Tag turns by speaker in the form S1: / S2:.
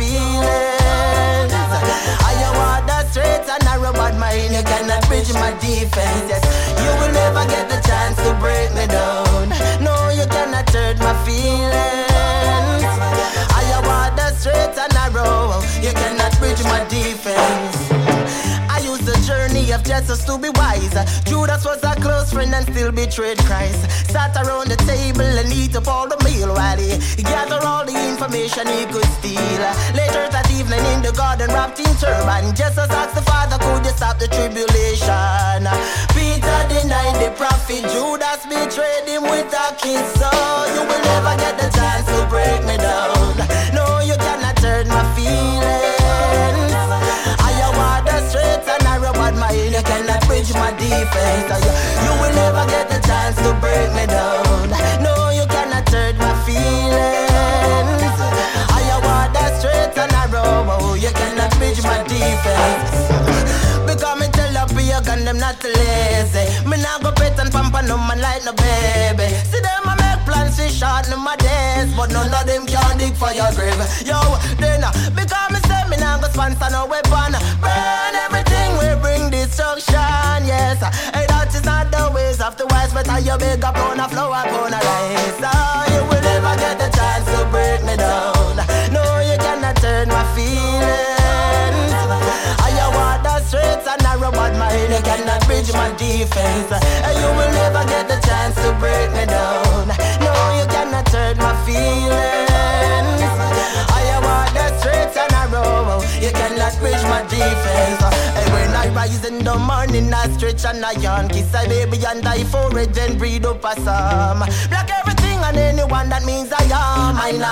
S1: feelings. I want the straight and narrow, but mine, you cannot bridge my defense. Yes, you will never get the chance to break me down. No, you cannot hurt my feelings. I want the straight and narrow, you cannot bridge my defense. I used the journey of Jesus to be wise. Judas was a close friend and still betrayed Christ. Sat around the table and eat up all the meal while he gathered all the information he could steal. Later that evening in the garden wrapped in turban, Jesus asked the Father, could you stop the tribulation? Peter denied the prophet, Judas betrayed him with a kiss. So you will never get the chance to break me down. No, you cannot hurt my feelings. I want the straight and narrow, but mine, you cannot bridge my defense. You will never get the chance to break me down. No, you cannot hurt my feelings. I want the straight and narrow, you cannot bridge my defense. Because me tell up you gun them not lazy. Me not go pet and pamper no man like no baby. See them a make plans to shorten my days, but none of them can dig for your grave. Yo, then because me say me not go sponsor no weapon. Burn everything we bring destruction, yes. Hey, that is not the ways of the wise, but you beg up on a flower, on a rice. So you will never get the chance to break me down. No, you cannot turn my feelings. I want the straight and narrow, but mine, you cannot bridge my defense. You will never get the chance to break me down. No, you cannot hurt my feelings. I want the straight and narrow, you cannot bridge my defense. When I rise in the morning, I stretch and I yawn, kiss a baby and die for it, then breathe up a psalm. Block everything and anyone that means I am.